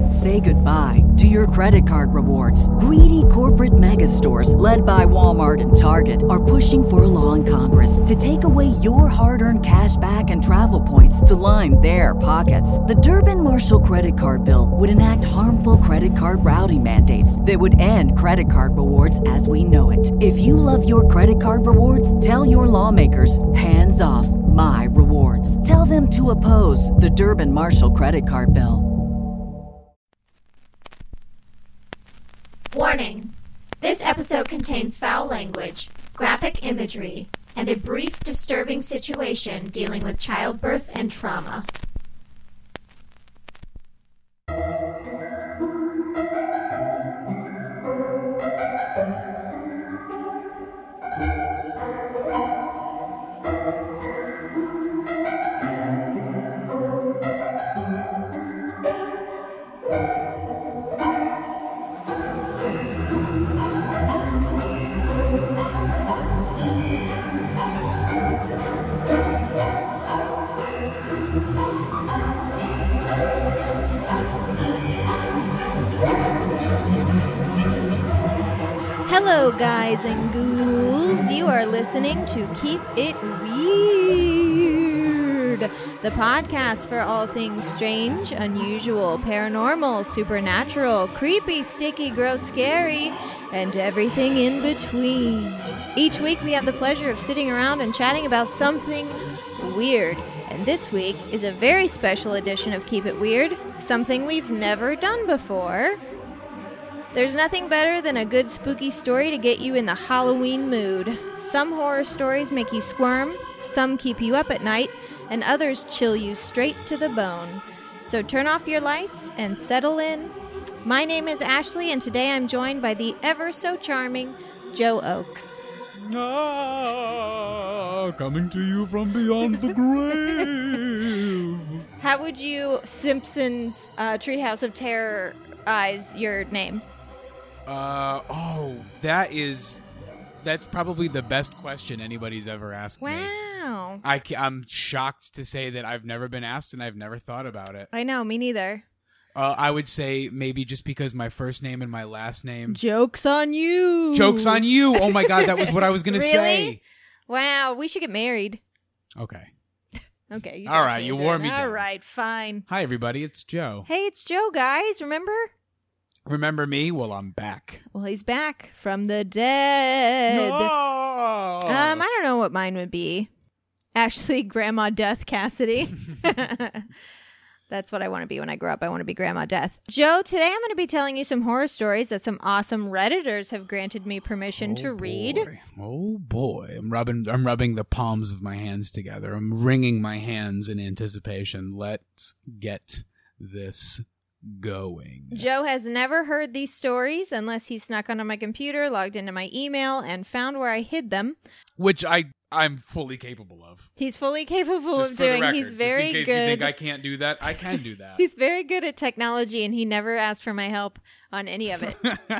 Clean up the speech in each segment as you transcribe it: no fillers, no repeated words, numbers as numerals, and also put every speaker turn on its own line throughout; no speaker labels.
Say goodbye to your credit card rewards. Greedy corporate mega stores, led by Walmart and Target, are pushing for a law in Congress to take away your hard-earned cash back and travel points to line their pockets. The Durbin-Marshall credit card bill would enact harmful credit card routing mandates that would end credit card rewards as we know it. If you love your credit card rewards, tell your lawmakers, hands off my rewards. Tell them to oppose the Durbin-Marshall credit card bill.
Warning. This episode contains foul language, graphic imagery, and a brief disturbing situation dealing with childbirth and trauma.
Hello, guys and ghouls. You are listening to Keep It Weird, the podcast for all things strange, unusual, paranormal, supernatural, creepy, sticky, gross, scary, and everything in between. Each week we have the pleasure of sitting around and chatting about something weird. And this week is a very special edition of Keep It Weird, something we've never done before. There's nothing better than a good spooky story to get you in the Halloween mood. Some horror stories make you squirm, some keep you up at night, and others chill you straight to the bone. So turn off your lights and settle in. My name is Ashley, and today I'm joined by the ever so charming Joe Oakes.
Coming to you from beyond the grave.
How would you Simpsons Treehouse of Terror-ize your name?
That's probably the best question anybody's ever asked me.
Wow.
I'm shocked to say that I've never been asked and I've never thought about it.
I know, me neither.
I would say maybe just because my first name and my last name.
Joke's on you.
Joke's on you. Oh my God, that was what I was going to
Really?
say.
Wow, we should get married.
Okay.
Okay.
All right, you wore me down.
All right, fine.
Hi, everybody. It's Joe.
Hey, it's Joe, guys. Remember?
Remember me? Well, I'm back.
Well, he's back from the dead.
Oh.
I don't know what mine would be. Actually, Grandma Death Cassidy. That's what I want to be when I grow up. I want to be Grandma Death. Joe, today I'm going to be telling you some horror stories that some awesome Redditors have granted me permission to read.
Oh boy. I'm rubbing the palms of my hands together. I'm wringing my hands in anticipation. Let's get this going.
Joe has never heard these stories unless he snuck onto my computer, logged into my email, and found where I hid them.
Which I'm fully capable of.
He's fully capable
Just
of
for the
doing.
record,
He's very
just in case
good.
you think I can't do that, I can do that.
He's very good at technology, and he never asked for my help on any of it.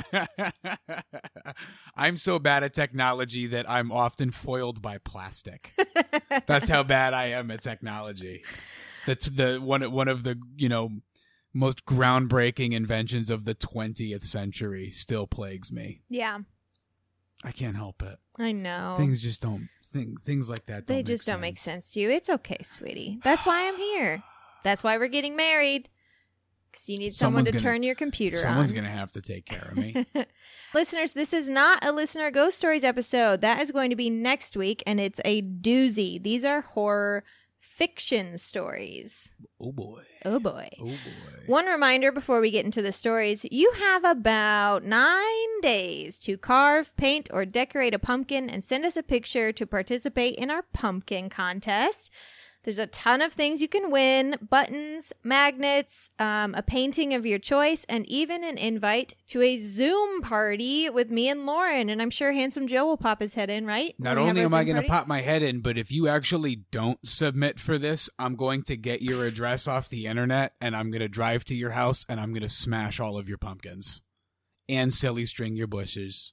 I'm so bad at technology that I'm often foiled by plastic. That's how bad I am at technology. That's one of the, most groundbreaking inventions of the 20th century still plagues me.
Yeah.
I can't help it.
I know.
Things just don't. Things like that don't
They just don't make sense to you. It's okay, sweetie. That's why I'm here. That's why we're getting married. Because you need someone to turn your computer on.
Someone's going to have to take care of me.
Listeners, this is not a Listener Ghost Stories episode. That is going to be next week, and it's a doozy. These are horror fiction stories.
Oh, boy.
Oh, boy.
Oh, boy.
One reminder before we get into the stories, you have about 9 days to carve, paint, or decorate a pumpkin and send us a picture to participate in our pumpkin contest. There's a ton of things you can win: buttons, magnets, a painting of your choice, and even an invite to a Zoom party with me and Lauren. And I'm sure Handsome Joe will pop his head in, right?
Not only am I going to pop my head in, but if you actually don't submit for this, I'm going to get your address off the internet, and I'm going to drive to your house, and I'm going to smash all of your pumpkins and silly string your bushes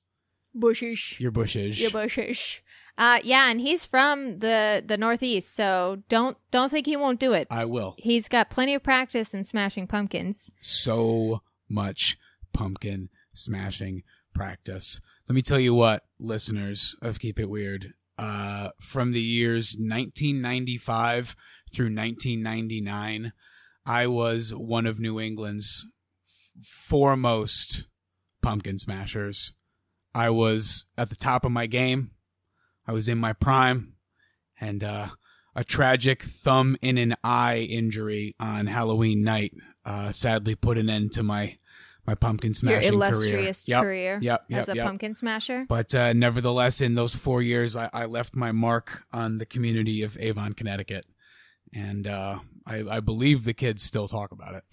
Bushish.
Your bushes.
Your bushish. Yeah, and he's from the Northeast, so don't think he won't do it.
I will.
He's got plenty of practice in smashing pumpkins.
So much pumpkin smashing practice. Let me tell you what, listeners of Keep It Weird, from the years 1995 through 1999, I was one of New England's foremost pumpkin smashers. I was at the top of my game. I was in my prime, and a tragic thumb in an eye injury on Halloween night sadly put an end to my pumpkin smashing
Your illustrious career as a
yep.
pumpkin smasher.
But nevertheless, in those 4 years, I left my mark on the community of Avon, Connecticut, and I believe the kids still talk about it.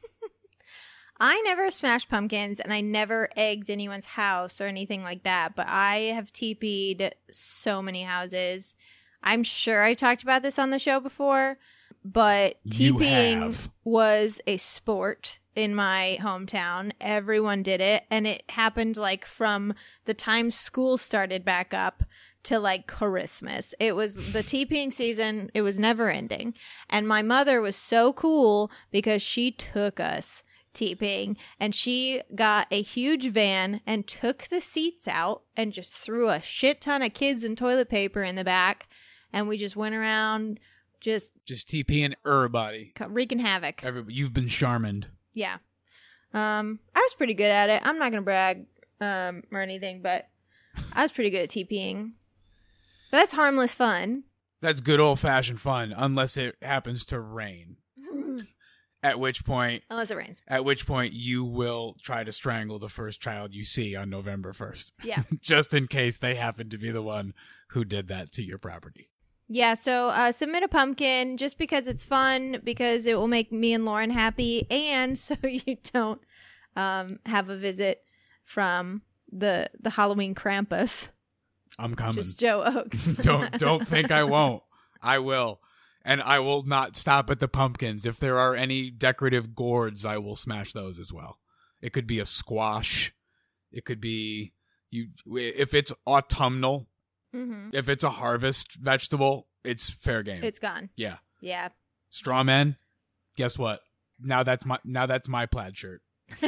I never smashed pumpkins, and I never egged anyone's house or anything like that, but I have TP'd so many houses. I'm sure I talked about this on the show before, but TPing was a sport in my hometown. Everyone did it, and it happened like from the time school started back up to like Christmas. It was the TPing season. It was never ending. And my mother was so cool because she took us TPing, and she got a huge van and took the seats out and just threw a shit ton of kids and toilet paper in the back, and we just went around just
TPing everybody,
wreaking havoc.
Everybody, you've been charmed.
Yeah. I was pretty good at it. I'm not gonna brag or anything, but I was pretty good at TPing. But that's harmless fun.
That's good old-fashioned fun, unless it happens to rain. At which point...
Unless it rains.
At which point you will try to strangle the first child you see on November 1st.
Yeah.
Just in case they happen to be the one who did that to your property.
Yeah, so submit a pumpkin just because it's fun, because it will make me and Lauren happy, and so you don't have a visit from the Halloween Krampus.
I'm coming.
Just Joe Oaks.
Don't think I won't. I will. And I will not stop at the pumpkins. If there are any decorative gourds, I will smash those as well. It could be a squash. It could be if it's autumnal. Mm-hmm. If it's a harvest vegetable, it's fair game.
It's gone.
Yeah.
Yeah.
Straw men. Guess what? Now that's my plaid shirt.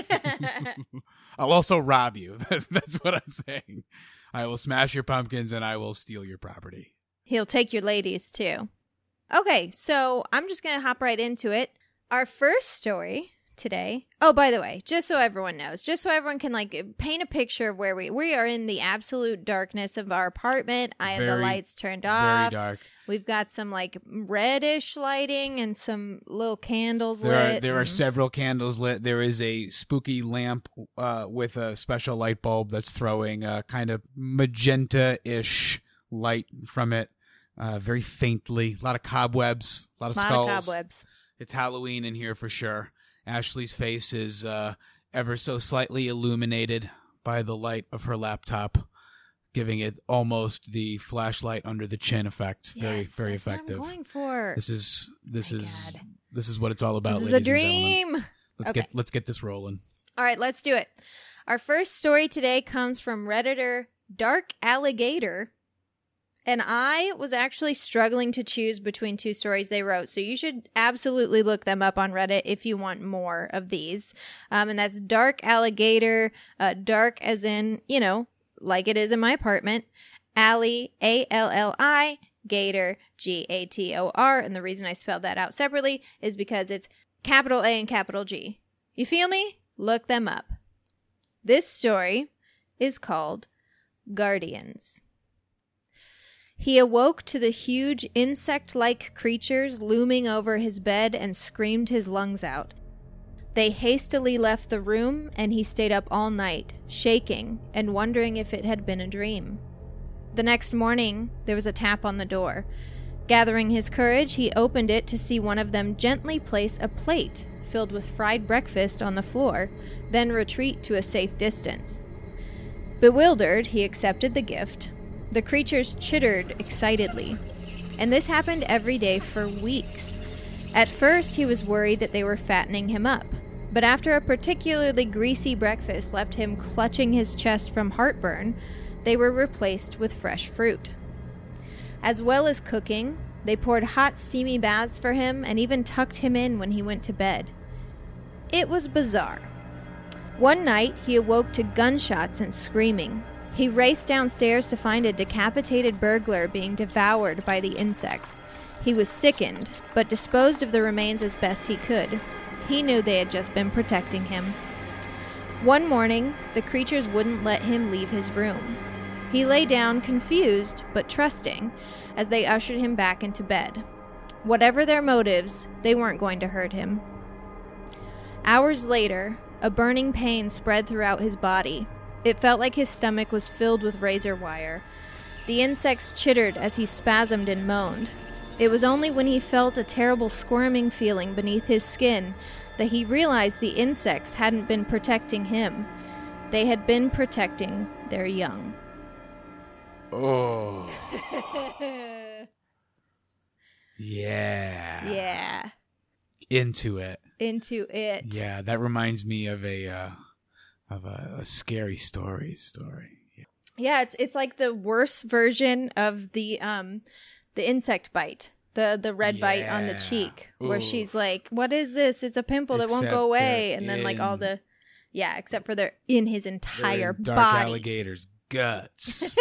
I'll also rob you. That's what I'm saying. I will smash your pumpkins and I will steal your property.
He'll take your ladies too. Okay, so I'm just going to hop right into it. Our first story today. Oh, by the way, just so everyone knows, just so everyone can like paint a picture of where we are in the absolute darkness of our apartment. I have the lights turned off.
Very dark.
We've got some like reddish lighting and some little candles
lit. There are several candles lit. There is a spooky lamp with a special light bulb that's throwing a kind of magenta-ish light from it. Very faintly. A lot of cobwebs. A lot of skulls.
Of cobwebs.
It's Halloween in here for sure. Ashley's face is ever so slightly illuminated by the light of her laptop, giving it almost the flashlight under the chin effect. Very, very
that's
effective.
What I'm going for.
This is what it's all about.
This is
ladies
a dream.
And gentlemen. Let's get this rolling.
All right, let's do it. Our first story today comes from Redditor Dark Alligator. And I was actually struggling to choose between two stories they wrote. So you should absolutely look them up on Reddit if you want more of these. And that's Dark Alligator, dark as in, like it is in my apartment. Alli, A-L-L-I, Gator, G-A-T-O-R. And the reason I spelled that out separately is because it's capital A and capital G. You feel me? Look them up. This story is called Guardians. He awoke to the huge insect-like creatures looming over his bed and screamed his lungs out. They hastily left the room, and he stayed up all night, shaking and wondering if it had been a dream. The next morning, there was a tap on the door. Gathering his courage, he opened it to see one of them gently place a plate filled with fried breakfast on the floor, then retreat to a safe distance. Bewildered, he accepted the gift. The creatures chittered excitedly, and this happened every day for weeks. At first, he was worried that they were fattening him up, But after a particularly greasy breakfast left him clutching his chest from heartburn, they were replaced with fresh fruit. As well as cooking, they poured hot, steamy baths for him and even tucked him in when he went to bed. It was bizarre. One night, he awoke to gunshots and screaming. He raced downstairs to find a decapitated burglar being devoured by the insects. He was sickened, but disposed of the remains as best he could. He knew they had just been protecting him. One morning, the creatures wouldn't let him leave his room. He lay down, confused but trusting, as they ushered him back into bed. Whatever their motives, they weren't going to hurt him. Hours later, a burning pain spread throughout his body. It felt like his stomach was filled with razor wire. The insects chittered as he spasmed and moaned. It was only when he felt a terrible squirming feeling beneath his skin that he realized the insects hadn't been protecting him. They had been protecting their young.
Oh. Yeah.
Yeah.
Into it.
Yeah,
that reminds me of a scary story.
Yeah, it's like the worst version of the insect bite. The red bite on the cheek, where
Oof.
she's like, "What is this? It's a pimple that won't go away." And then like all the except for they're in his entire
dark
body.
alligator's guts.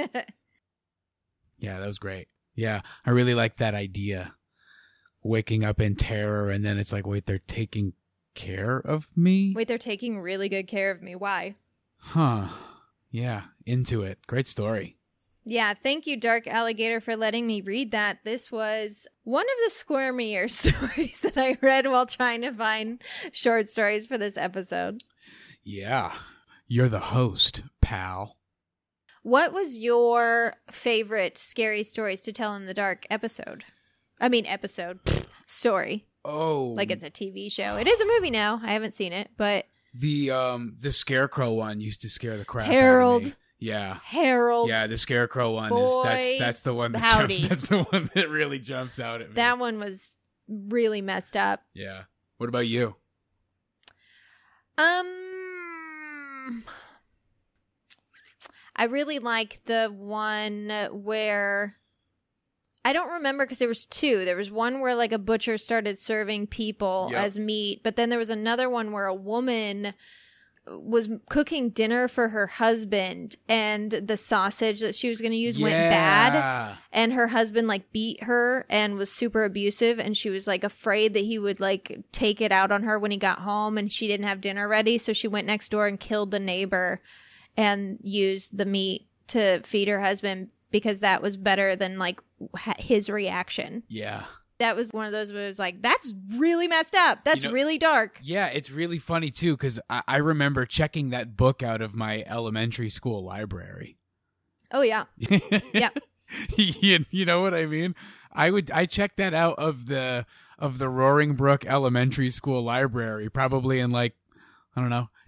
Yeah, that was great. Yeah, I really like that idea. Waking up in terror, and then it's like, wait, they're taking care of me?
Wait, they're taking really good care of me. Why?
Huh. Yeah, into it. Great story.
Yeah, thank you, Dark Alligator, for letting me read that. This was one of the squirmier stories that I read while trying to find short stories for this episode.
Yeah. You're the host, pal.
What was your favorite scary stories to tell in the dark episode? I mean, story.
Oh.
Like it's a TV show. It is a movie now. I haven't seen it, but
the Scarecrow one used to scare the crap
Harold.
out of me. Yeah.
Harold.
Yeah, the Scarecrow one that's the one that
howdy.
that's the one that really jumps out at me.
That one was really messed up.
Yeah. What about you?
I really like the one where I don't remember because there was two. There was one where like a butcher started serving people as meat, but then there was another one where a woman was cooking dinner for her husband and the sausage that she was going to use went bad, and her husband like beat her and was super abusive, and she was like afraid that he would like take it out on her when he got home, and she didn't have dinner ready, so she went next door and killed the neighbor and used the meat to feed her husband because that was better than like his reaction.
Yeah.
That was one of those where it was like, that's really messed up. That's really dark.
Yeah, it's really funny, too, because I remember checking that book out of my elementary school library.
Oh, yeah. Yeah.
You know what I mean? I checked that out of the Roaring Brook Elementary School library, probably in like, I don't know,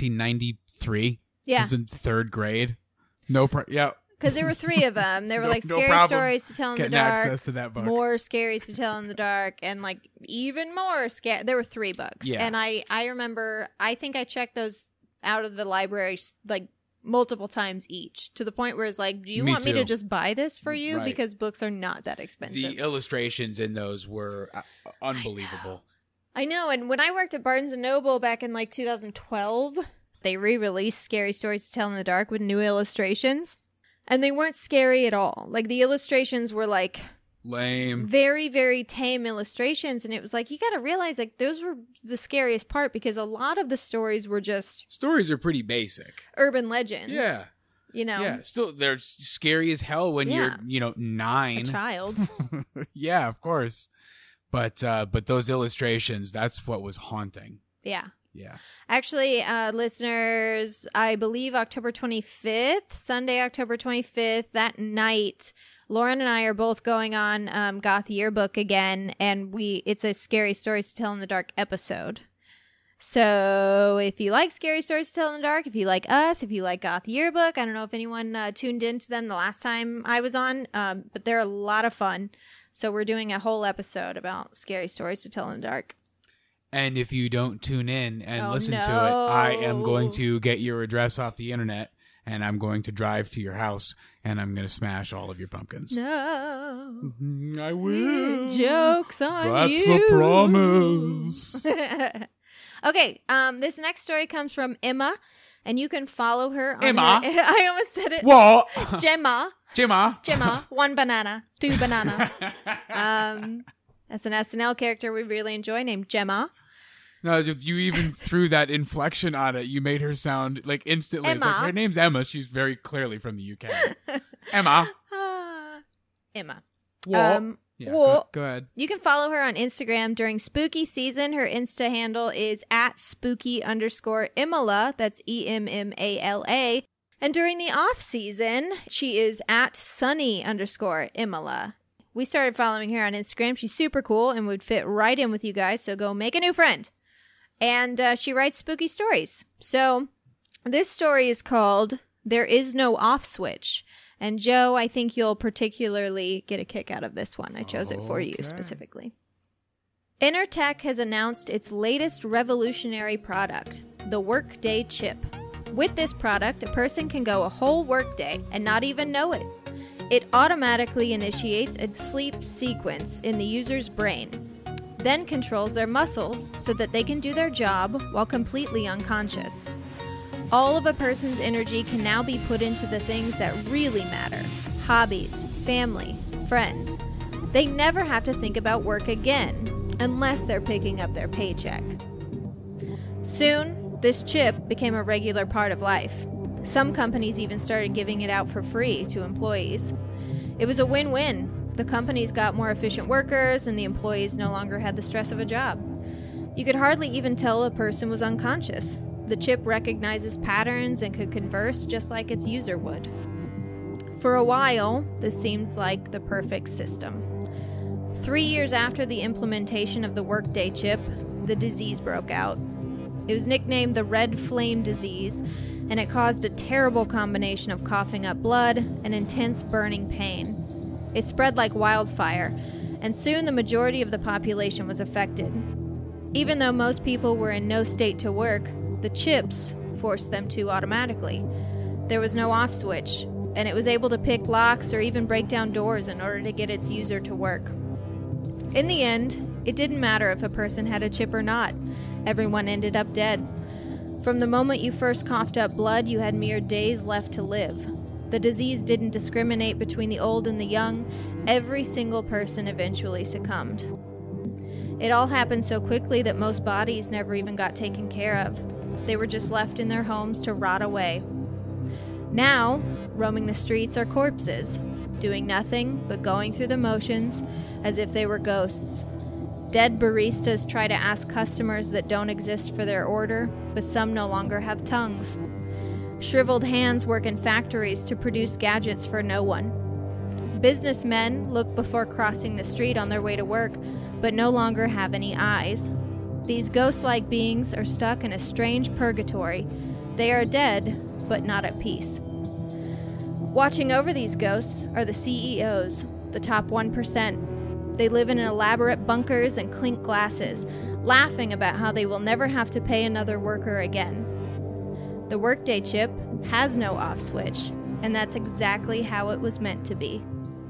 1993.
Yeah.
I was in third grade. Yeah.
Because there were three of them. They were like
no
scary
problem
stories to tell in the
getting
dark.
access to that book.
More scaries to tell in the dark, and like even more scary. There were 3 books.
Yeah.
And I remember, I think I checked those out of the library like multiple times each, to the point where it's like, do you want me to just buy this for you?
Right.
Because books are not that expensive.
The illustrations in those were unbelievable.
I know. And when I worked at Barnes & Noble back in like 2012, they re-released Scary Stories to Tell in the Dark with new illustrations. And they weren't scary at all. Like, the illustrations were, like...
lame.
Very, very tame illustrations. And it was like, you gotta realize, like, those were the scariest part, because a lot of the stories were just...
Stories are pretty basic.
Urban legends.
Yeah.
You know?
Yeah, still, they're scary as hell when you're, 9.
A child.
Yeah, of course. But those illustrations, that's what was haunting.
Yeah.
Yeah.
Actually, listeners, I believe October 25th, Sunday, October 25th, that night, Lauren and I are both going on Goth Yearbook again, and it's a Scary Stories to Tell in the Dark episode. So if you like Scary Stories to Tell in the Dark, if you like us, if you like Goth Yearbook, I don't know if anyone tuned into them the last time I was on, but they're a lot of fun. So we're doing a whole episode about Scary Stories to Tell in the Dark.
And if you don't tune in and
Oh,
listen to it,
no.
I am going to get your address off the internet, and I'm going to drive to your house, and I'm going to smash all of your pumpkins.
No.
I will.
Jokes on
That's
you.
a promise.
Okay, this next story comes from Emma, and you can follow her on
Emma?
her- I almost said it.
What?
Gemma.
Gemma.
Gemma. 1 banana. 2 banana. That's an SNL character we really enjoy named Gemma.
No, if you even threw that inflection on it, you made her sound like instantly. It's like,
Emma.
her name's Emma. She's very clearly from the UK. Emma.
Emma.
What? Yeah,
what?
go ahead.
You can follow her on Instagram during spooky season. Her Insta handle is @spooky_Imala. That's EMMALA. And during the off season, she is @sunny_Imala. We started following her on Instagram. She's super cool and would fit right in with you guys. So go make a new friend. And she writes spooky stories. So this story is called There Is No Off Switch. And Joe, I think you'll particularly get a kick out of this one. I chose it for you
Okay.
specifically. Intertech has announced its latest revolutionary product, the Workday Chip. With this product, a person can go a whole workday and not even know it. It automatically initiates a sleep sequence in the user's brain, then controls their muscles so that they can do their job while completely unconscious. All of a person's energy can now be put into the things that really matter: hobbies, family, friends. They never have to think about work again, unless they're picking up their paycheck. Soon, this chip became a regular part of life. Some companies even started giving it out for free to employees. It was a win-win. The companies got more efficient workers, and the employees no longer had the stress of a job. You could hardly even tell a person was unconscious. The chip recognizes patterns and could converse just like its user would. For a while, this seems like the perfect system. 3 years after the implementation of the Workday chip, the disease broke out. It was nicknamed the Red Flame Disease, and it caused a terrible combination of coughing up blood and intense burning pain. It spread like wildfire, and soon the majority of the population was affected. Even though most people were in no state to work, the chips forced them to automatically. There was no off switch, and it was able to pick locks or even break down doors in order to get its user to work. In the end, it didn't matter if a person had a chip or not. Everyone ended up dead. From the moment you first coughed up blood, you had mere days left to live. The disease didn't discriminate between the old and the young. Every single person eventually succumbed. It all happened so quickly that most bodies never even got taken care of. They were just left in their homes to rot away. Now, roaming the streets are corpses, doing nothing but going through the motions as if they were ghosts. Dead baristas try to ask customers that don't exist for their order, but some no longer have tongues. Shriveled hands work in factories to produce gadgets for no one. Businessmen look before crossing the street on their way to work, but no longer have any eyes. These ghost-like beings are stuck in a strange purgatory. They are dead, but not at peace. Watching over these ghosts are the CEOs, the top 1%. They live in elaborate bunkers and clink glasses, laughing about how they will never have to pay another worker again. The Workday chip has no off switch, and that's exactly how it was meant to be.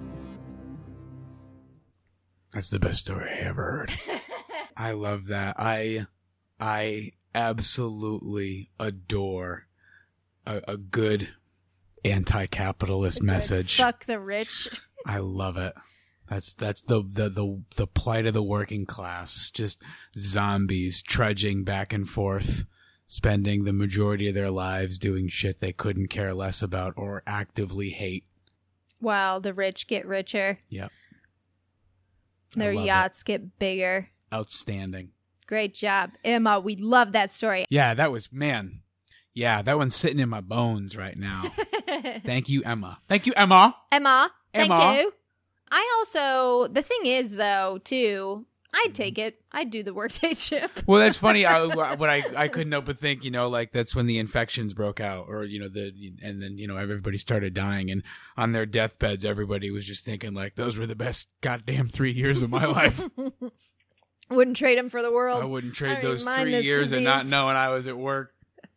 That's the best story I ever heard. I love that. I absolutely adore a good anti-capitalist message.
Fuck the rich.
I love it. That's the plight of the working class. Just zombies trudging back and forth, spending the majority of their lives doing shit they couldn't care less about or actively hate.
While the rich get richer.
Yep.
Their yachts get bigger.
Outstanding.
Great job, Emma. We love that story.
Yeah, that was, man. Yeah, that one's sitting in my bones right now. Thank you, Emma. Thank you, Emma.
Emma, thank
Emma.
you. I also, the thing is, though, too, I'd take it. I'd do the Workday chip.
Well, that's funny. I couldn't help but think, like that's when the infections broke out, or and then everybody started dying, and on their deathbeds, everybody was just thinking like those were the best goddamn 3 years of my life.
Wouldn't trade him for the world.
I wouldn't trade
I
those
mind
3
this
years and not
disease.
knowing I was at work.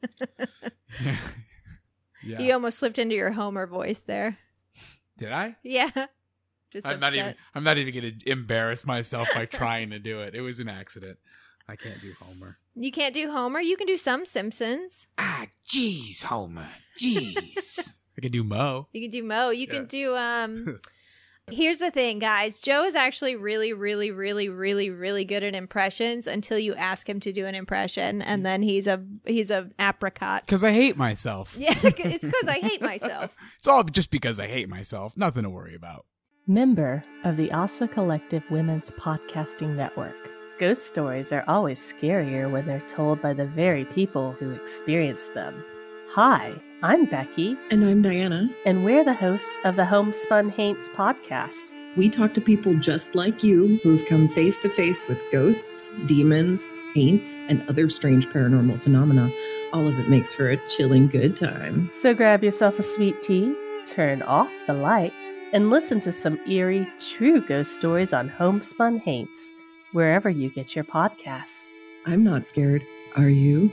Yeah.
You almost slipped into your Homer voice there.
Did I?
Yeah. Just
I'm
upset.
not even going to embarrass myself by trying to do it. It was an accident. I can't do Homer.
You can't do Homer. You can do some Simpsons.
Ah, jeez, Homer. Jeez. I can do Mo.
You can do Mo. You can do Here's the thing, guys. Joe is actually really, really, really, really, really good at impressions until you ask him to do an impression, and then he's a apricot.
Because I hate myself.
Yeah, it's because I hate myself.
It's all just because I hate myself. Nothing to worry about.
Member of the ASA Collective Women's Podcasting Network. Ghost stories are always scarier when they're told by the very people who experienced them. Hi, I'm Becky.
And I'm Diana.
And we're the hosts of the Homespun Haints podcast.
We talk to people just like you who've come face to face with ghosts, demons, haints, and other strange paranormal phenomena. All of it makes for a chilling good time.
So grab yourself a sweet tea, turn off the lights, and listen to some eerie, true ghost stories on Homespun Haints, wherever you get your podcasts.
I'm not scared. Are you?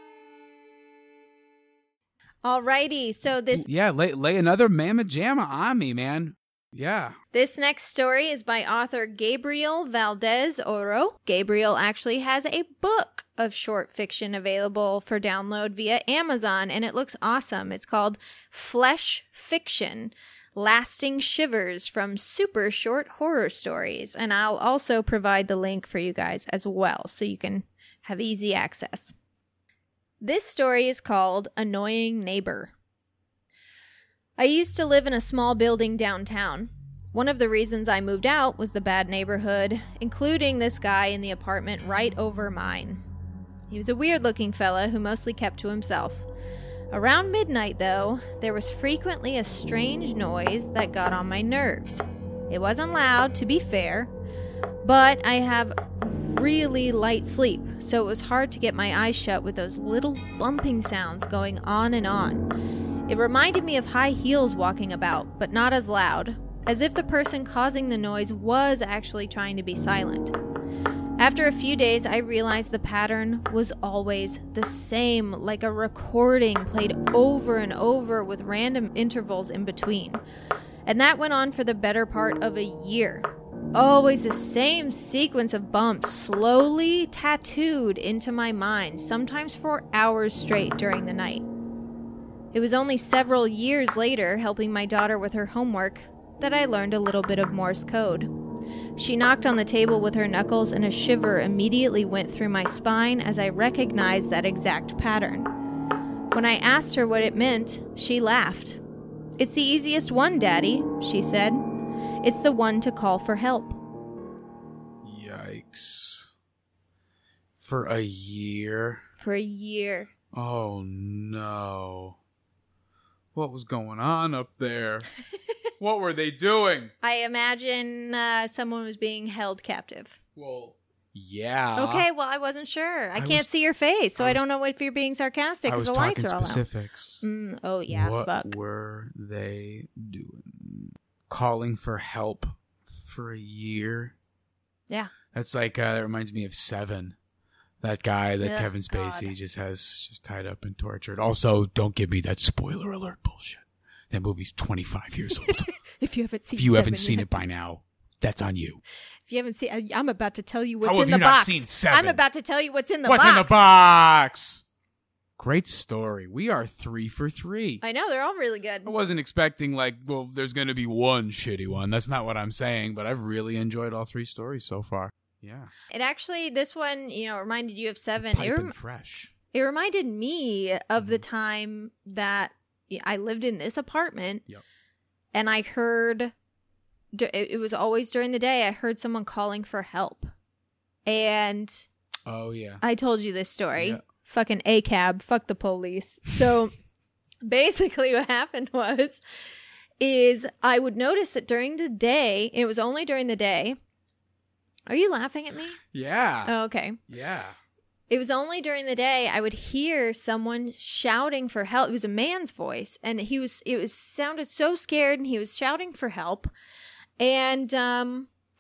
Alrighty, so this
Yeah, lay another mamma jamma on me, man. Yeah.
This next story is by author Gabriel Valdez Oro. Gabriel actually has a book of short fiction available for download via Amazon, and it looks awesome. It's called Flesh Fiction, Lasting Shivers from Super Short Horror Stories. And I'll also provide the link for you guys as well, so you can have easy access. This story is called Annoying Neighbor. I used to live in a small building downtown. One of the reasons I moved out was the bad neighborhood, including this guy in the apartment right over mine. He was a weird-looking fella who mostly kept to himself. Around midnight, though, there was frequently a strange noise that got on my nerves. It wasn't loud, to be fair, but I have really light sleep, so it was hard to get my eyes shut with those little bumping sounds going on and on. It reminded me of high heels walking about, but not as loud, as if the person causing the noise was actually trying to be silent. After a few days, I realized the pattern was always the same, like a recording played over and over with random intervals in between. And that went on for the better part of a year. Always the same sequence of bumps slowly tattooed into my mind, sometimes for hours straight during the night. It was only several years later, helping my daughter with her homework, that I learned a little bit of Morse code. She knocked on the table with her knuckles, and a shiver immediately went through my spine as I recognized that exact pattern. When I asked her what it meant, she laughed. "It's the easiest one, Daddy," she said. "It's the one to call for help."
Yikes. For a year?
For a year.
Oh, no. What was going on up there? What were they doing?
I imagine someone was being held captive.
Well, yeah.
Okay, well, I wasn't sure. I can't
was-
see your face, so
I
I
was-
don't know if you're being sarcastic
I
because
was
the lights
talking
are all
specifics.
out. Oh, yeah,
What
fuck.
were they doing? Calling for help for a year?
Yeah.
That's like, that reminds me of Seven. That guy that
Ugh,
Kevin Spacey
God.
just has tied up and tortured. Also, don't give me that spoiler alert bullshit. That movie's 25 years old.
If you haven't seen
If you haven't
Seven
seen
yet.
it by now, that's on you.
If you haven't seen, I'm about to tell you what's
How have
in the
you not
box.
seen Seven?
I'm about to tell you what's in the
What's
box.
in the box? Great story. We are 3 for 3.
I know, they're all really good.
I wasn't expecting there's going to be one shitty one. That's not what I'm saying, but I've really enjoyed all 3 stories so far. Yeah.
It actually, this one, reminded you of Seven. It,
Piping fresh.
it reminded me of the time that I lived in this apartment.
Yep.
And I heard, it was always during the day, I heard someone calling for help. And
Oh, yeah.
I told you this story.
Yeah.
Fucking ACAB, fuck the police. So basically what happened is I would notice that during the day, it was only during the day. Are you laughing at me?
Yeah.
Oh, okay.
Yeah.
It was only during the day I would hear someone shouting for help. It was a man's voice, and sounded so scared, and he was shouting for help. And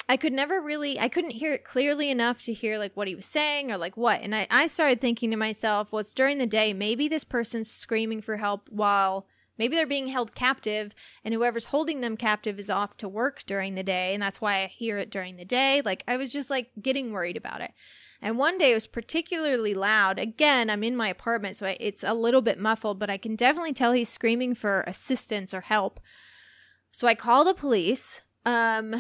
I couldn't hear it clearly enough to hear like what he was saying or like what. And I started thinking to myself, well, it's during the day. Maybe this person's screaming for help while maybe they're being held captive and whoever's holding them captive is off to work during the day. And that's why I hear it during the day. Like I was just like getting worried about it. And one day it was particularly loud. Again, I'm in my apartment, so it's a little bit muffled, but I can definitely tell he's screaming for assistance or help. So I call the police, and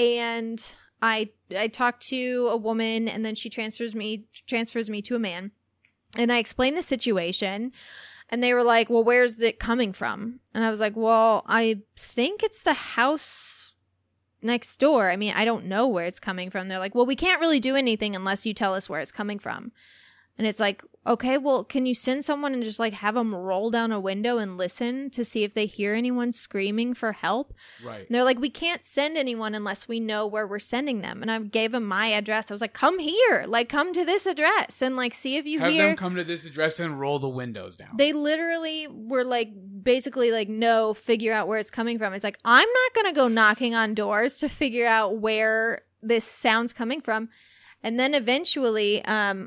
I talk to a woman, and then she transfers me to a man. And I explain the situation, and they were like, well, where's it coming from? And I was like, well, I think it's the house next door. I mean, I don't know where it's coming from. They're like, well, we can't really do anything unless you tell us where it's coming from. And it's like, okay, well, can you send someone and just like have them roll down a window and listen to see if they hear anyone screaming for help?
Right.
And they're like, we can't send anyone unless we know where we're sending them. And I gave them my address. I was like, come here, like come to this address and like see if you
have
hear.
them come to this address and roll the windows down.
They literally were like, basically like, no, figure out where it's coming from. It's like, I'm not going to go knocking on doors to figure out where this sound's coming from. And then eventually,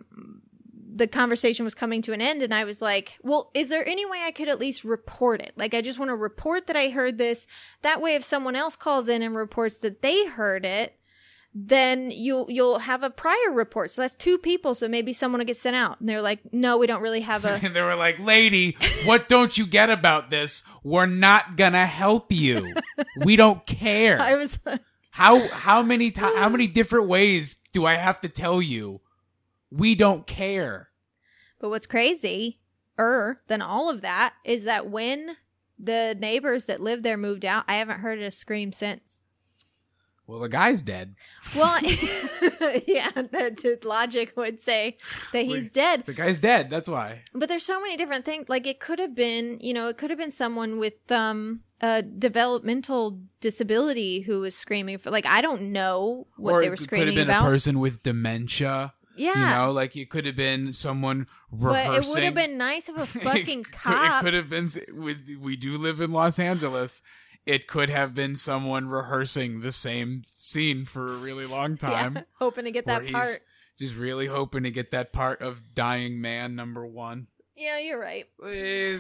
the conversation was coming to an end and I was like, well, is there any way I could at least report it? Like, I just want to report that I heard this. That way, if someone else calls in and reports that they heard it, then you'll have a prior report. So that's 2 people. So maybe someone will get sent out. And they're like, no, we don't really have a...
And they were like, lady, what don't you get about this? We're not gonna help you. We don't care.
I was like...
How many different ways do I have to tell you? We don't care.
But what's crazier than all of that is that when the neighbors that lived there moved out, I haven't heard a scream since.
Well, the guy's dead.
Well, yeah, the logic would say that he's dead.
The guy's dead. That's why.
But there's so many different things. Like it could have been, someone with a developmental disability who was screaming for. Like I don't know what they were screaming about. Or it could have been
a person with dementia.
Yeah.
Like it could have been someone rehearsing.
But it would have been nice if a fucking cop.
It could have been. We do live in Los Angeles. It could have been someone rehearsing the same scene for a really long time.
Yeah, hoping to get that part.
Just really hoping to get that part of dying man number 1.
Yeah, you're right.
Please.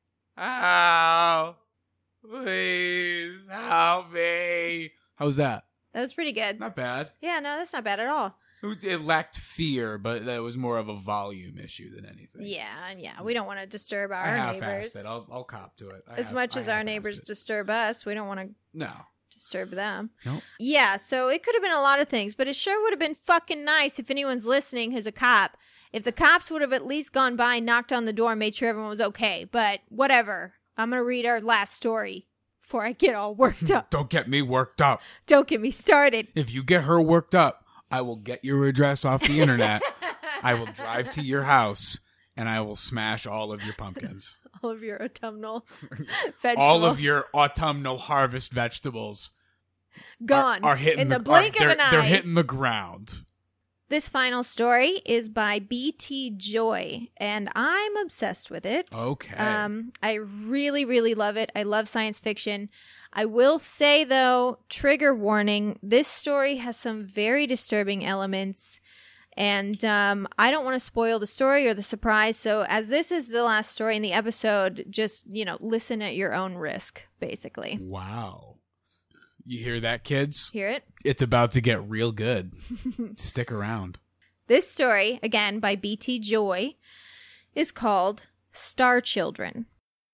Ow. Please help me. How's that?
That was pretty good.
Not bad.
Yeah, no, that's not bad at all.
It lacked fear, but that was more of a volume issue than anything.
Yeah. We don't want to disturb our neighbors.
I'll cop to it.
As much as our neighbors disturb us, we don't want to disturb them.
Nope.
Yeah, so it could have been a lot of things, but it sure would have been fucking nice if anyone's listening who's a cop. If the cops would have at least gone by, knocked on the door, and made sure everyone was okay. But whatever. I'm going to read our last story before I get all worked up.
Don't get me worked up.
Don't get me started.
If you get her worked up, I will get your address off the internet. I will drive to your house and I will smash all of your pumpkins.
All of your autumnal vegetables.
All of your autumnal harvest vegetables.
Gone.
Are hitting
in the blink of an eye.
They're hitting the ground.
This final story is by B.T. Joy, and I'm obsessed with it.
Okay.
I really, really love it. I love science fiction. I will say, though, trigger warning, this story has some very disturbing elements, and I don't want to spoil the story or the surprise, so as this is the last story in the episode, just, listen at your own risk, basically.
Wow. You hear that, kids?
Hear it?
It's about to get real good. Stick around.
This story, again, by B.T. Joy, is called Star Children.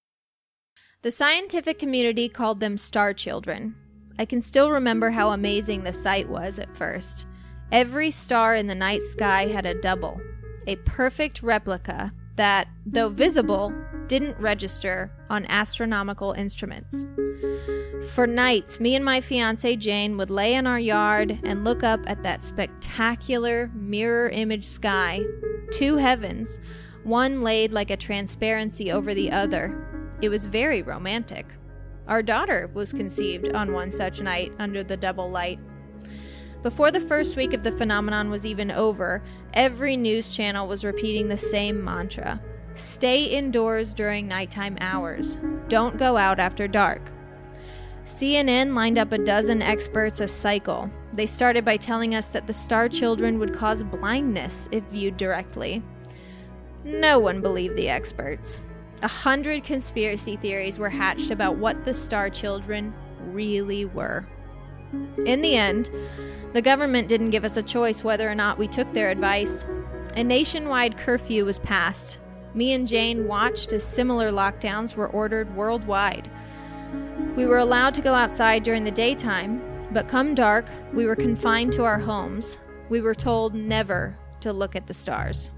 The scientific community called them Star Children. I can still remember how amazing the sight was at first. Every star in the night sky had a double, a perfect replica that, though visible, didn't register on astronomical instruments. For nights, me and my fiancée Jane would lay in our yard and look up at that spectacular mirror image sky. 2 heavens, one laid like a transparency over the other. It was very romantic. Our daughter was conceived on one such night under the double light. Before the first week of the phenomenon was even over, every news channel was repeating the same mantra. Stay indoors during nighttime hours. Don't go out after dark. CNN lined up a dozen experts a cycle. They started by telling us that the star children would cause blindness if viewed directly. No one believed the experts. 100 conspiracy theories were hatched about what the star children really were. In the end, the government didn't give us a choice whether or not we took their advice. A nationwide curfew was passed. Me and Jane watched as similar lockdowns were ordered worldwide. We were allowed to go outside during the daytime, but come dark, we were confined to our homes. We were told never to look at the stars.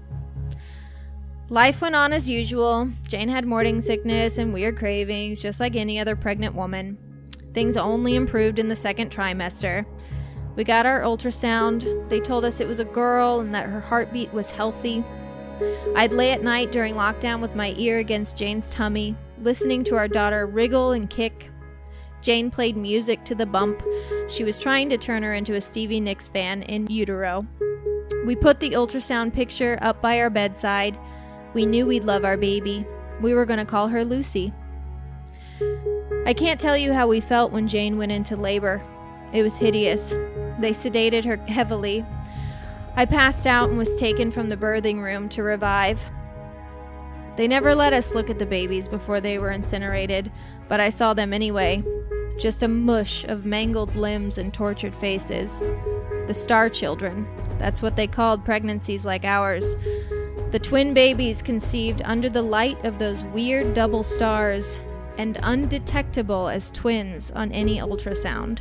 Life went on as usual. Jane had morning sickness and weird cravings, just like any other pregnant woman. Things only improved in the second trimester. We got our ultrasound. They told us it was a girl and that her heartbeat was healthy. I'd lay at night during lockdown with my ear against Jane's tummy, listening to our daughter wriggle and kick. Jane played music to the bump. She was trying to turn her into a Stevie Nicks fan in utero. We put the ultrasound picture up by our bedside. We knew we'd love our baby. We were going to call her Lucy. I can't tell you how we felt when Jane went into labor. It was hideous. They sedated her heavily. I passed out and was taken from the birthing room to revive. They never let us look at the babies before they were incinerated, but I saw them anyway. Just a mush of mangled limbs and tortured faces. The star children. That's what they called pregnancies like ours. The twin babies conceived under the light of those weird double stars and undetectable as twins on any ultrasound.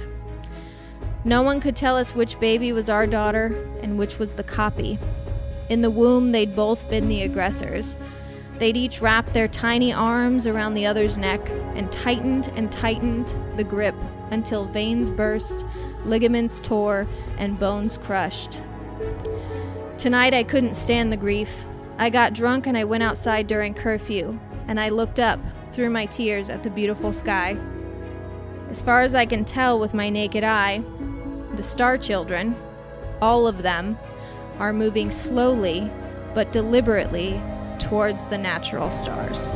No one could tell us which baby was our daughter and which was the copy. In the womb, they'd both been the aggressors. They'd each wrapped their tiny arms around the other's neck and tightened the grip until veins burst, ligaments tore, and bones crushed. Tonight, I couldn't stand the grief. I got drunk and I went outside during curfew, and I looked up through my tears at the beautiful sky. As far as I can tell with my naked eye, the star children, all of them, are moving slowly but deliberately towards the natural stars.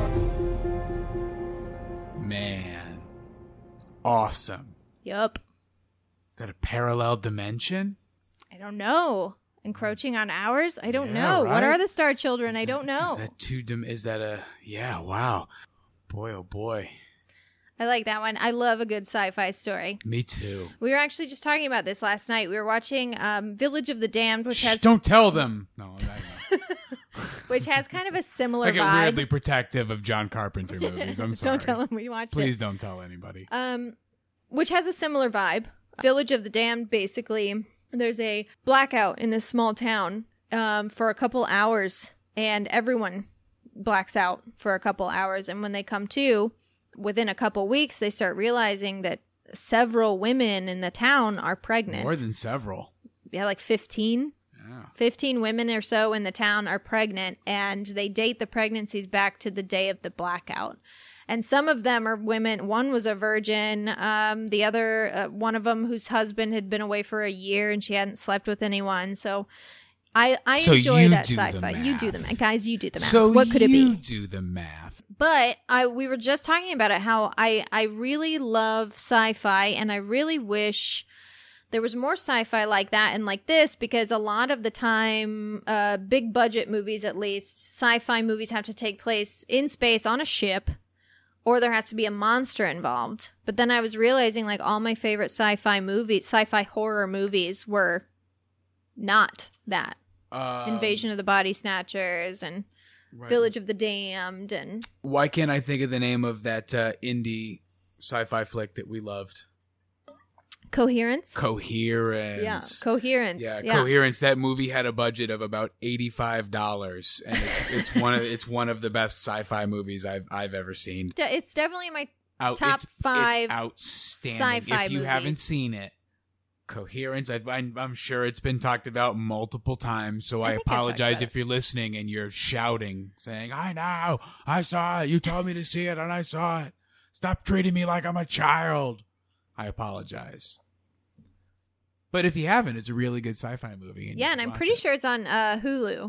Man. Awesome.
Yup.
Is that a parallel dimension?
I don't know. Encroaching on ours? I don't
Yeah,
know.
right?
What are the star children? I don't know.
Is that a... Yeah, wow. Boy, oh boy.
I like that one. I love a good sci-fi story.
Me too.
We were actually just talking about this last night. We were watching Village of the Damned, which has...
Don't tell them. No, I don't know.
which has kind of a similar
I get
vibe.
weirdly protective of John Carpenter movies. I'm sorry.
Don't tell them we watched it.
Please don't tell anybody.
Which has a similar vibe. Village of the Damned, basically, there's a blackout in this small town for a couple hours, and everyone blacks out for a couple hours. And when they come to, within a couple weeks, they start realizing that several women in the town are pregnant.
More than several.
Yeah, like 15.
Yeah.
15 women or so in the town are pregnant, and they date the pregnancies back to the day of the blackout. And some of them are women. One was a virgin. The other, one of them whose husband had been away for a year and she hadn't slept with anyone. So I enjoy that sci-fi. You do the math. Guys, you do the math.
So
what could it be?
you do the math.
But we were just talking about it, how I really love sci-fi, and I really wish there was more sci-fi like that and like this, because a lot of the time, big budget movies at least, sci-fi movies have to take place in space on a ship, or there has to be a monster involved. But then I was realizing, like, all my favorite sci-fi horror movies were not that. Invasion of the Body Snatchers and
Right.
Village of the Damned. And
Why can't I think of the name of that indie sci-fi flick that we loved?
Coherence?
Coherence.
Yeah, Coherence.
Yeah, Coherence. That movie had a budget of about $85, and it's one of the best sci-fi movies I've ever seen.
It's definitely my top
It's
5
outstanding.
sci-fi
If you
movies.
haven't seen it, Coherence. I'm sure it's been talked about multiple times. So I
think I've talked
apologize
about
if you're listening and you're shouting, saying, "I know, I saw it. You told me to see it, and I saw it. Stop treating me like I'm a child." I apologize. But if you haven't, it's a really good sci-fi movie.
Yeah, and I'm pretty sure it's on Hulu.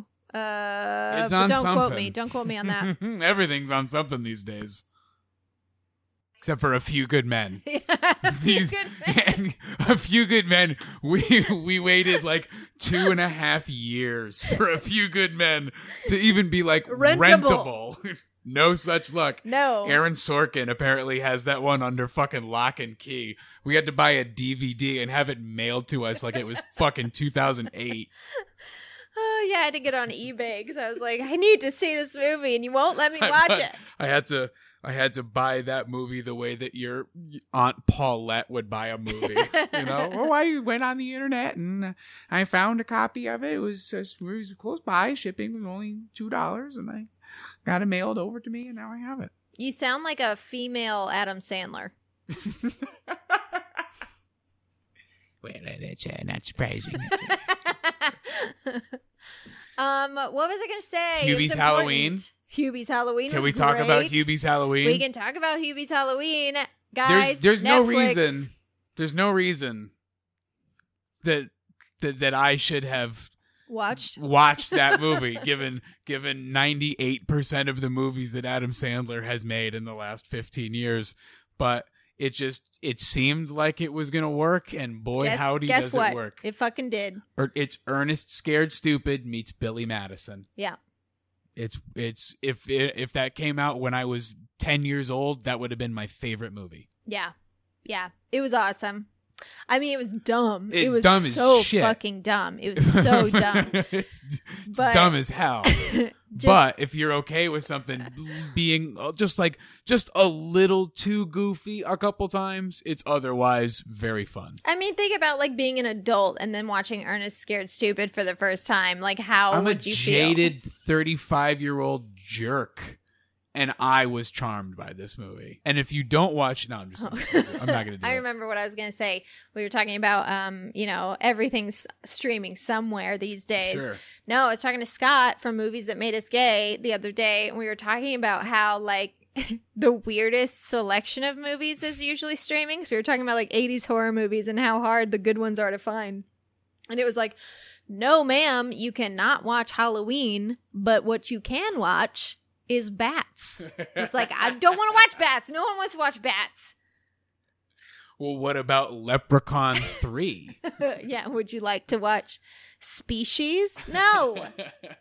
It's
but
on
don't quote
something.
me. Don't quote me on that.
Everything's on something these days. Except for A Few Good Men.
A Few
These-
Good Men.
and A Few Good Men. We waited like 2.5 years for A Few Good Men to even be like
Rentable.
rentable. No such luck.
No.
Aaron Sorkin apparently has that one under fucking lock and key. We had to buy a DVD and have it mailed to us like it was fucking 2008.
Oh, yeah, I had to get on eBay because I was like, I need to see this movie, and you won't let me watch it.
I had to buy that movie the way that your Aunt Paulette would buy a movie. You know, oh, I went on the internet and I found a copy of it. It was close by. Shipping was only $2, and I got it mailed over to me, and now I have it.
You sound like a female Adam Sandler.
Well, that's not surprising.
What was I going to say? It was
Hubie's
important.
Halloween.
Hubie's Halloween.
Can
was
we talk
great.
about Hubie's Halloween?
We can talk about Hubie's Halloween, guys.
There's no
Netflix.
reason. There's no reason that I should have
watched
that movie, given 98% of the movies that Adam Sandler has made in the last 15 years. But it seemed like it was gonna work, and boy, howdy
guess
does
what?
it work.
It fucking did.
It's Ernest Scared Stupid meets Billy Madison.
Yeah.
It's if that came out when I was 10 years old, that would have been my favorite movie.
Yeah. Yeah. It was awesome. I mean, it was dumb.
It
It was
dumb as
so
shit.
fucking dumb. It was so dumb.
it's
But-
dumb as hell. But if you're okay with something being just a little too goofy a couple times, it's otherwise very fun.
I mean, think about like being an adult and then watching Ernest Scared Stupid for the first time. Like, how
I'm a
would you feel?
jaded 35-year-old jerk, and I was charmed by this movie. And if you don't watch, no, I'm not going to do
I
it.
remember what I was going to say. We were talking about, everything's streaming somewhere these days.
Sure.
No, I was talking to Scott from Movies That Made Us Gay the other day, and we were talking about how, like, the weirdest selection of movies is usually streaming. So we were talking about, like, 80s horror movies and how hard the good ones are to find. And it was like, no, ma'am, you cannot watch Halloween, but what you can watch is Bats. It's like, I don't want to watch Bats. No one wants to watch Bats.
Well, what about Leprechaun 3?
Yeah, would you like to watch Species? No.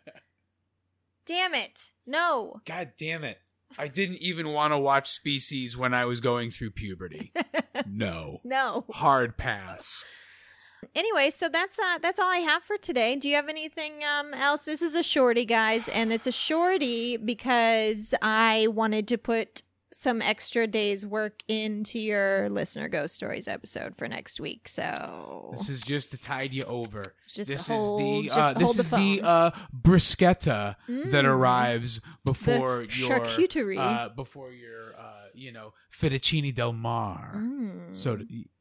Damn it. No.
God damn it. I didn't even want to watch Species when I was going through puberty. No.
No.
Hard pass.
Anyway, so that's all I have for today. Do you have anything else? This is a shorty, guys, and it's a shorty because I wanted to put some extra days work into your listener ghost stories episode for next week. So
This is just to tide you over.
Just
This
to hold-
is
just
the
hold
this
the
is the bruschetta that arrives before
The
your
charcuterie.
before your fettuccine del mar.
Mm.
So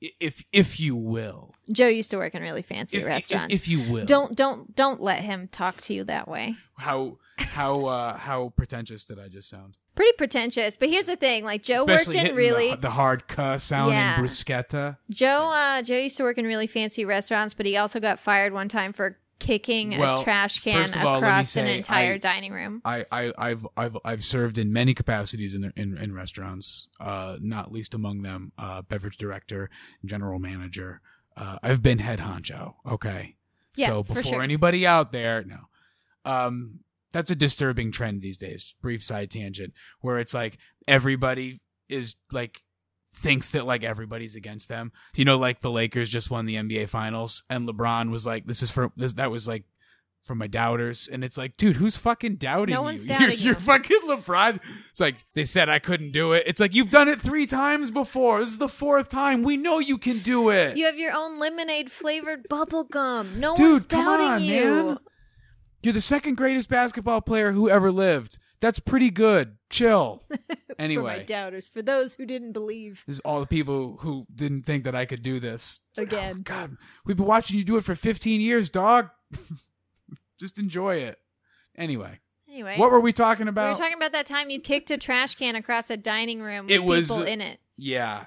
if you will.
Joe used to work in really fancy restaurants.
If you will.
Don't let him talk to you that way.
How pretentious did I just sound?
Pretty pretentious, but here's the thing: like Joe
Especially
worked in
hitting
really
the hard cuss sound
Yeah.
in bruschetta.
Joe used to work in really fancy restaurants, but he also got fired one time for kicking
Well,
a trash can
first of all, let me
across an
say,
entire dining room.
I've served in many capacities in restaurants, not least among them beverage director, general manager. I've been head honcho. Okay,
Yeah,
so
for
before
sure.
anybody out there, no, that's a disturbing trend these days. Brief side tangent, where it's like everybody is like thinks that like everybody's against them. You know, like the Lakers just won the NBA Finals, and LeBron was like, that was like for my doubters, and it's like, dude, who's fucking doubting
No
you?
one's doubting
you're
you.
fucking LeBron. It's like they said I couldn't do it. It's like you've done it 3 times before. This is the 4th time. We know you can do it.
You have your own lemonade flavored bubble gum. No
Dude,
one's
come
doubting
on,
you.
man. You're the 2nd greatest basketball player who ever lived. That's pretty good. Chill.
For my
Anyway,
doubters, for those who didn't believe.
this is all the people who didn't think that I could do this. It's like,
Again.
oh, God, we've been watching you do it for 15 years, dog. Just enjoy it. Anyway,
Anyway,
what were we talking
we
about?
were talking about that time you kicked a trash can across a dining room with
It was-
people in it.
Yeah.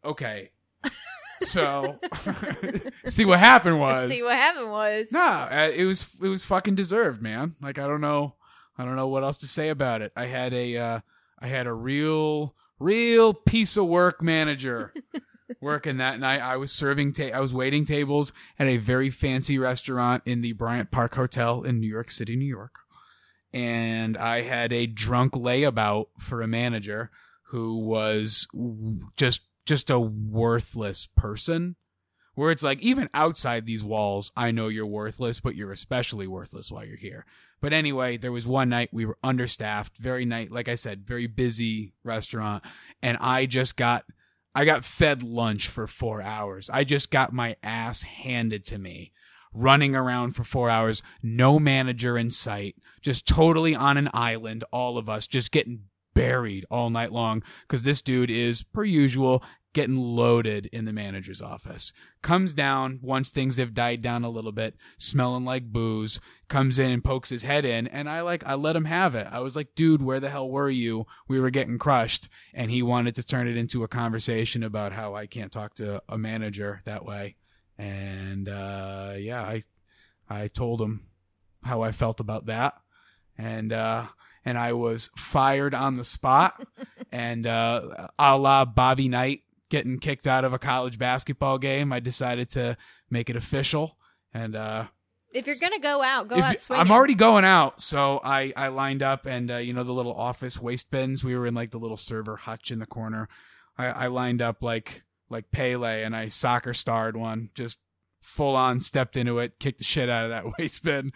So, see what happened was.
See what happened was.
It was fucking deserved, man. Like I don't know what else to say about it. I had a real Real piece of work manager. Working that night, I was I was waiting tables at a very fancy restaurant in the Bryant Park Hotel in New York City, New York. And I had a drunk layabout for a manager who was just a worthless person. Where it's like, even outside these walls, I know you're worthless, but you're especially worthless while you're here. But anyway, there was one night we were understaffed, like I said, very busy restaurant. And I got fed lunch for 4 hours. I just got my ass handed to me, running around for 4 hours, no manager in sight, just totally on an island, all of us just getting buried all night long because this dude is, per usual, getting loaded in the manager's office. Comes down once things have died down a little bit, smelling like booze, comes in and pokes his head in, and I let him have it. I was like, dude, where the hell were you? We were getting crushed. And he wanted to turn it into a conversation about how I can't talk to a manager that way. And I told him how I felt about that. And I was fired on the spot. And a la Bobby Knight getting kicked out of a college basketball game, I decided to make it official. And
if you're gonna go out, go out swinging.
I'm already going out, so I lined up, and the little office waste bins. We were in like the little server hutch in the corner. I lined up like Pele, and I soccer starred one, just full on stepped into it, kicked the shit out of that waste bin,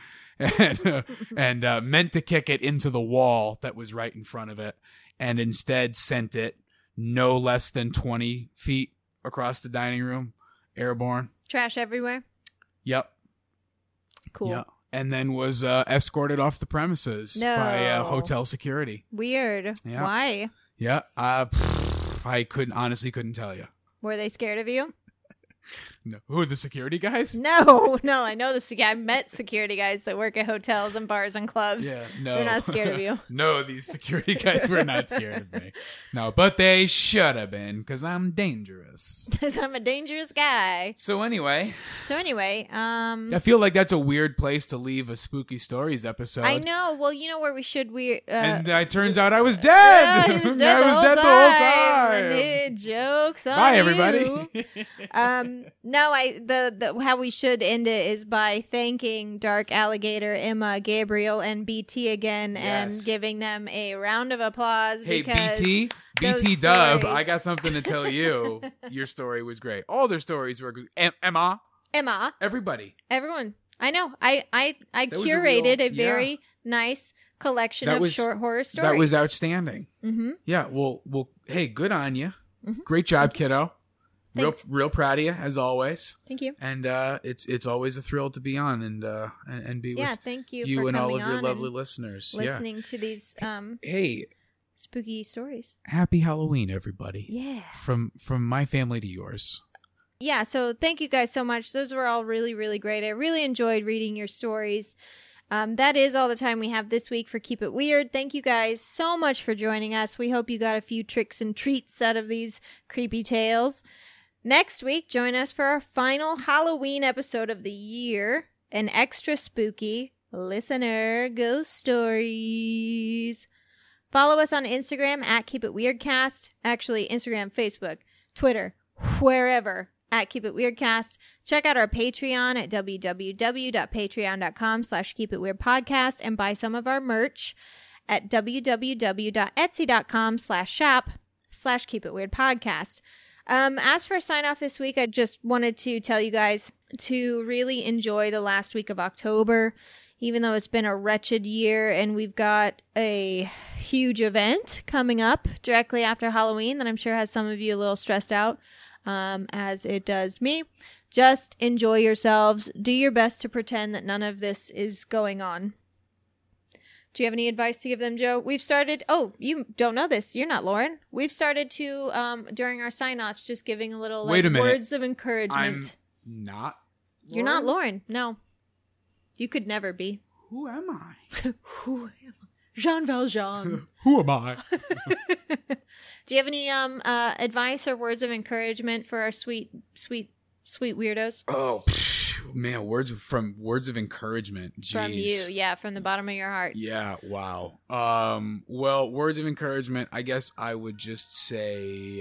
and meant to kick it into the wall that was right in front of it, and instead sent it no less than 20 feet across the dining room, airborne.
Trash everywhere.
Yep.
Cool.
Yeah. And then was escorted off the premises by hotel security.
Weird.
Yeah.
Why?
Yeah. I honestly couldn't tell you.
Were they scared of you?
No. Who, the security guys?
No. I know I met security guys that work at hotels and bars and clubs.
Yeah, no.
They're not scared of you.
No, these security guys were not scared of me. No, but they should have been, because I'm dangerous.
Because I'm a dangerous guy.
So anyway,
I
feel like that's a weird place to leave a Spooky Stories episode.
I know. Well, you know where we should.
And it turns out I was dead.
Yeah, he was dead
I was dead the whole time.
And jokes on
Bye,
you.
everybody.
No, the how we should end it is by thanking Dark Alligator, Emma, Gabriel, and BT again, and giving them a round of applause.
Hey,
because
BT Dub,
stories-
I got something to tell you. Your story was great. All their stories were good. Emma, everybody,
everyone. I know. I curated a very nice collection of short horror stories.
That was outstanding.
Mm-hmm.
Yeah. Well. Hey, good on you. Mm-hmm. Great job, kiddo.
Thanks.
Real proud of you as always.
Thank you.
And it's always a thrill to be on and be with
thank you
you
for
and all
coming
of your
on
lovely
and
listeners.
listening to these
hey,
spooky stories.
Happy Halloween, everybody.
Yeah.
From my family to yours.
Yeah, so thank you guys so much. Those were all really, really great. I really enjoyed reading your stories. That is all the time we have this week for Keep It Weird. Thank you guys so much for joining us. We hope you got a few tricks and treats out of these creepy tales. Next week, join us for our final Halloween episode of the year, an extra spooky listener ghost stories. Follow us on Instagram at Keep It Weirdcast. Actually, Instagram, Facebook, Twitter, wherever at Keep It Weirdcast. Check out our Patreon at www.patreon.com/keepitweirdpodcast and buy some of our merch at www.etsy.com/shop/keepitweirdpodcast. As for a sign off this week, I just wanted to tell you guys to really enjoy the last week of October, even though it's been a wretched year and we've got a huge event coming up directly after Halloween that I'm sure has some of you a little stressed out, as it does me. Just enjoy yourselves. Do your best to pretend that none of this is going on. Do you have any advice to give them, Joe? We've started... Oh, you don't know this. You're not Lauren. We've started to, during our sign-offs, just giving a little words of encouragement.
I'm not Lauren?
You're not Lauren. No. You could never be.
Who am I?
Who am I? Jean Valjean.
Who am I?
Do you have any advice or words of encouragement for our sweet weirdos?
Oh, Man, words of encouragement. Jeez.
From you, yeah, from the bottom of your heart.
Yeah, wow. Well, words of encouragement, I guess I would just say,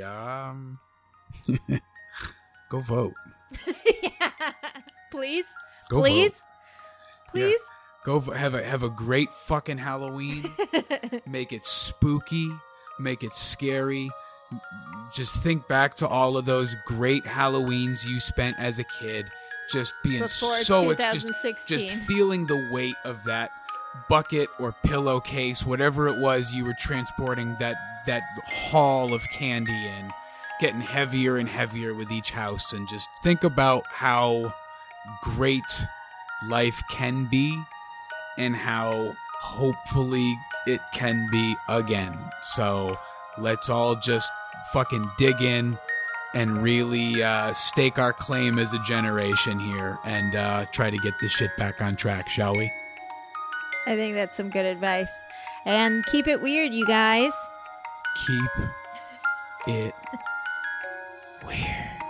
go vote.
Yeah. Please?
Go
Please?
vote.
Please?
Yeah. Have a great fucking Halloween. Make it spooky. Make it scary. Just think back to all of those great Halloweens you spent as a kid. Just being
Before
so
2016.
just feeling the weight of that bucket or pillowcase, whatever it was you were transporting that haul of candy in, getting heavier and heavier with each house, and just think about how great life can be and how hopefully it can be again. So let's all just fucking dig in and really stake our claim as a generation here and try to get this shit back on track, shall we?
I think that's some good advice. And keep it weird, you guys.
Keep it weird.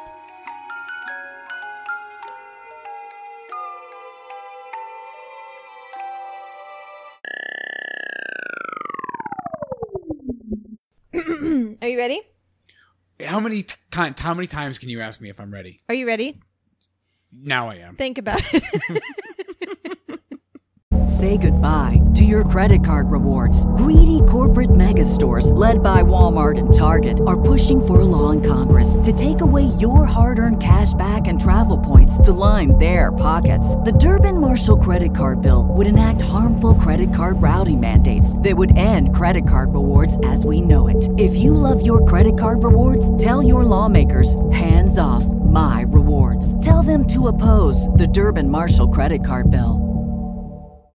Are you ready?
How many times can you ask me if I'm ready?
Are you ready?
Now I am.
Think about it.
Say goodbye to your credit card rewards. Greedy corporate mega stores, led by Walmart and Target, are pushing for a law in Congress to take away your hard-earned cash back and travel points to line their pockets. The Durbin-Marshall credit card bill would enact harmful credit card routing mandates that would end credit card rewards as we know it. If you love your credit card rewards, tell your lawmakers, hands off my rewards. Tell them to oppose the Durbin-Marshall credit card bill.